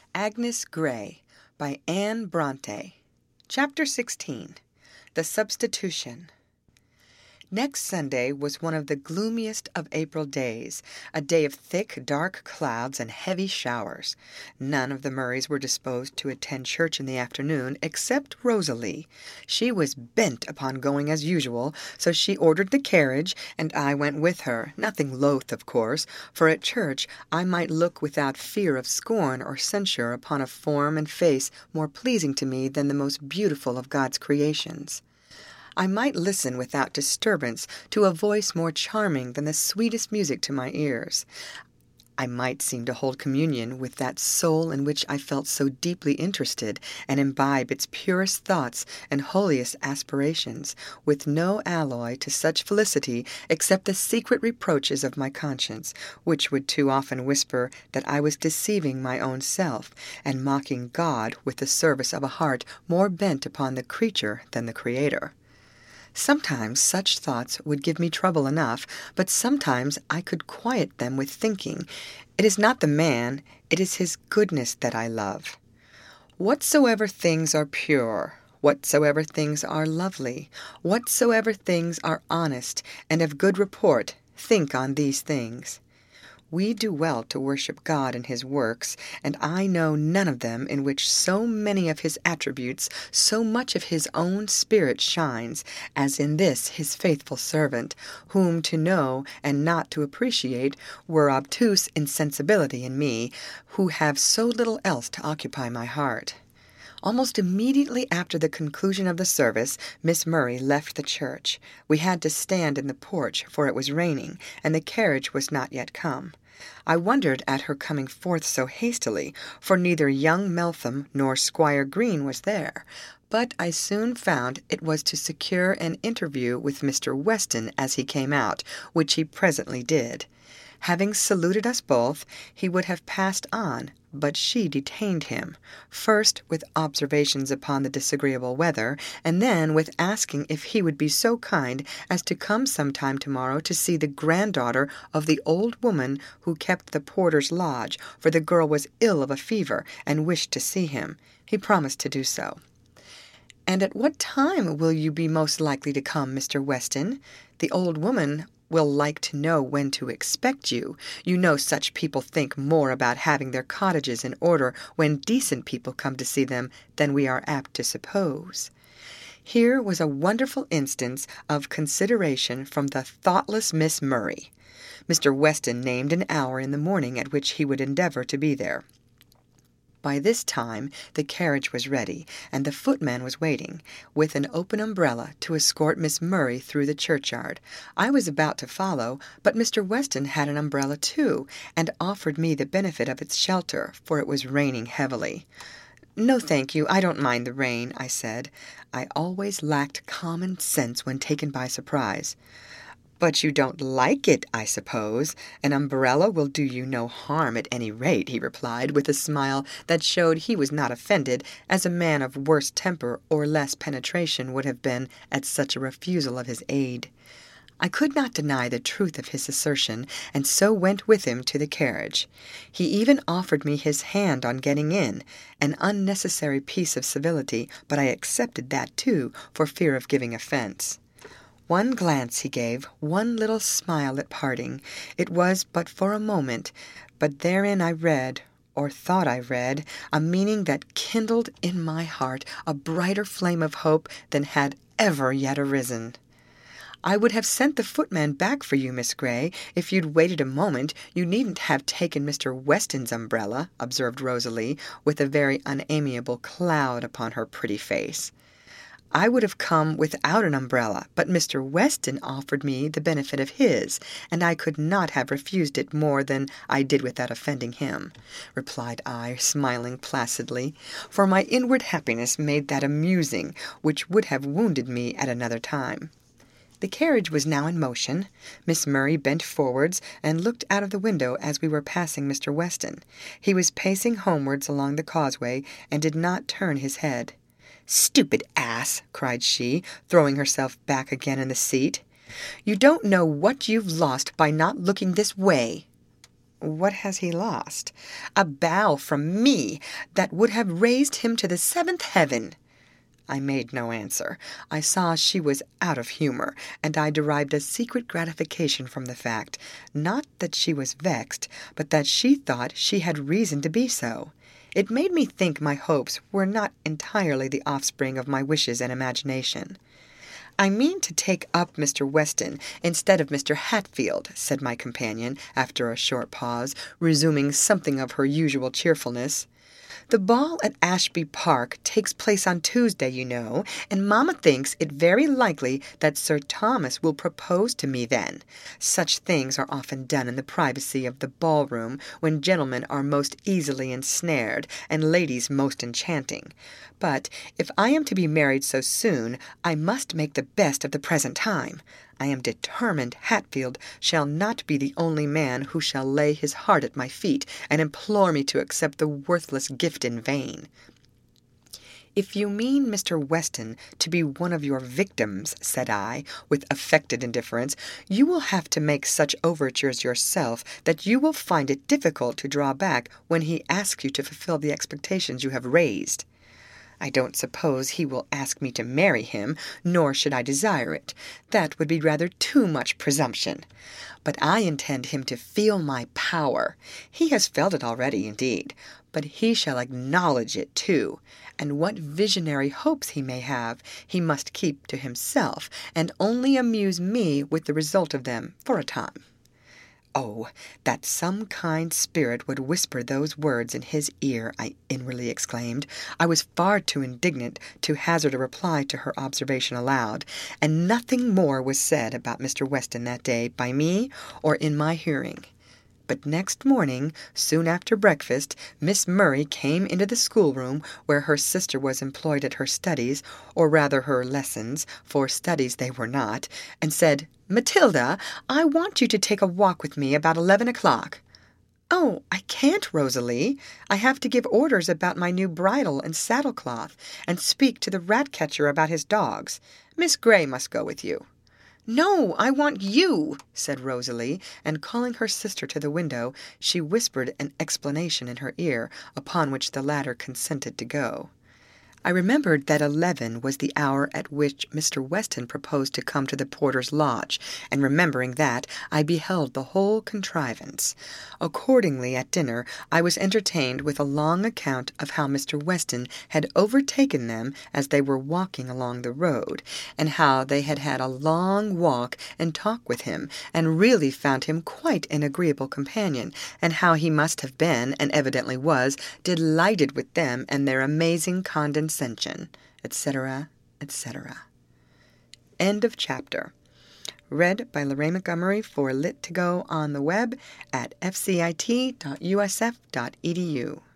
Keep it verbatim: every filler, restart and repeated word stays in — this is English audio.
Agnes Grey by Anne Bronte. Chapter sixteen. The Substitution. Next Sunday was one of the gloomiest of April days, a day of thick, dark clouds and heavy showers. None of the Murrays were disposed to attend church in the afternoon, except Rosalie. She was bent upon going as usual, so she ordered the carriage, and I went with her, nothing loath, of course, for at church I might look without fear of scorn or censure upon a form and face more pleasing to me than the most beautiful of God's creations. I might listen without disturbance to a voice more charming than the sweetest music to my ears. I might seem to hold communion with that soul in which I felt so deeply interested, and imbibe its purest thoughts and holiest aspirations, with no alloy to such felicity except the secret reproaches of my conscience, which would too often whisper that I was deceiving my own self, and mocking God with the service of a heart more bent upon the creature than the Creator. Sometimes such thoughts would give me trouble enough, but sometimes I could quiet them with thinking, it is not the man, it is his goodness that I love. Whatsoever things are pure, whatsoever things are lovely, whatsoever things are honest and of good report, think on these things. We do well to worship God in his works, and I know none of them in which so many of his attributes, so much of his own spirit shines, as in this his faithful servant, whom to know and not to appreciate were obtuse insensibility in me, who have so little else to occupy my heart. Almost immediately after the conclusion of the service, Miss Murray left the church. We had to stand in the porch, for it was raining, and the carriage was not yet come. I wondered at her coming forth so hastily, for neither young Meltham nor Squire Green was there, but I soon found it was to secure an interview with Mister Weston as he came out, which he presently did. Having saluted us both, he would have passed on, but she detained him, first with observations upon the disagreeable weather, and then with asking if he would be so kind as to come some time tomorrow to see the granddaughter of the old woman who kept the porter's lodge, for the girl was ill of a fever and wished to see him. He promised to do so. "And at what time will you be most likely to come, Mister Weston? The old woman will like to know when to expect you. You know such people think more about having their cottages in order when decent people come to see them than we are apt to suppose." Here was a wonderful instance of consideration from the thoughtless Miss Murray. Mister Weston named an hour in the morning at which he would endeavour to be there. By this time the carriage was ready, and the footman was waiting, with an open umbrella, to escort Miss Murray through the churchyard. I was about to follow, but Mister Weston had an umbrella too, and offered me the benefit of its shelter, for it was raining heavily. "No, thank you, I don't mind the rain," I said. I always lacked common sense when taken by surprise. "But you don't like it, I suppose. An umbrella will do you no harm at any rate," he replied, with a smile that showed he was not offended, as a man of worse temper or less penetration would have been at such a refusal of his aid. I could not deny the truth of his assertion, and so went with him to the carriage. He even offered me his hand on getting in, an unnecessary piece of civility, but I accepted that too, for fear of giving offence. One glance he gave, one little smile at parting. It was but for a moment, but therein I read, or thought I read, a meaning that kindled in my heart a brighter flame of hope than had ever yet arisen. "I would have sent the footman back for you, Miss Grey. If you'd waited a moment, you needn't have taken Mister Weston's umbrella," observed Rosalie, with a very unamiable cloud upon her pretty face. "I would have come without an umbrella, but Mister Weston offered me the benefit of his, and I could not have refused it more than I did without offending him," replied I, smiling placidly, for my inward happiness made that amusing which would have wounded me at another time. The carriage was now in motion. Miss Murray bent forwards and looked out of the window as we were passing Mister Weston. He was pacing homewards along the causeway, and did not turn his head. "Stupid ass!" cried she, throwing herself back again in the seat. "You don't know what you've lost by not looking this way." What has he lost? A bow from me that would have raised him to the seventh heaven. I made no answer. I saw she was out of humor, and I derived a secret gratification from the fact, not that she was vexed, but that she thought she had reason to be so. It made me think my hopes were not entirely the offspring of my wishes and imagination. "I mean to take up Mister Weston instead of Mister Hatfield," said my companion, after a short pause, resuming something of her usual cheerfulness. "The ball at Ashby Park takes place on Tuesday, you know, and mamma thinks it very likely that Sir Thomas will propose to me then. Such things are often done in the privacy of the ball-room, when gentlemen are most easily ensnared, and ladies most enchanting. But if I am to be married so soon, I must make the best of the present time. I am determined Hatfield shall not be the only man who shall lay his heart at my feet and implore me to accept the worthless gift in vain." "If you mean Mister Weston to be one of your victims," said I, with affected indifference, "you will have to make such overtures yourself that you will find it difficult to draw back when he asks you to fulfill the expectations you have raised." "I don't suppose he will ask me to marry him, nor should I desire it. That would be rather too much presumption. But I intend him to feel my power. He has felt it already, indeed, but he shall acknowledge it too. And what visionary hopes he may have, he must keep to himself, and only amuse me with the result of them for a time." Oh, that some kind spirit would whisper those words in his ear, I inwardly exclaimed. I was far too indignant to hazard a reply to her observation aloud, and nothing more was said about Mister Weston that day by me or in my hearing. But next morning, soon after breakfast, Miss Murray came into the schoolroom where her sister was employed at her studies, or rather her lessons, for studies they were not, and said, "Matilda, I want you to take a walk with me about eleven o'clock." "Oh, I can't, Rosalie. I have to give orders about my new bridle and saddle-cloth, and speak to the rat-catcher about his dogs. Miss Grey must go with you." "No, I want you," said Rosalie, and calling her sister to the window, she whispered an explanation in her ear, upon which the latter consented to go. I remembered that eleven was the hour at which Mister Weston proposed to come to the porter's lodge, and remembering that, I beheld the whole contrivance. Accordingly, at dinner, I was entertained with a long account of how Mister Weston had overtaken them as they were walking along the road, and how they had had a long walk and talk with him, and really found him quite an agreeable companion, and how he must have been, and evidently was, delighted with them and their amazing condescension. et cetera, et cetera. End of chapter. Read by Lorraine Montgomery for Lit to Go on the web at f c i t dot u s f dot e d u.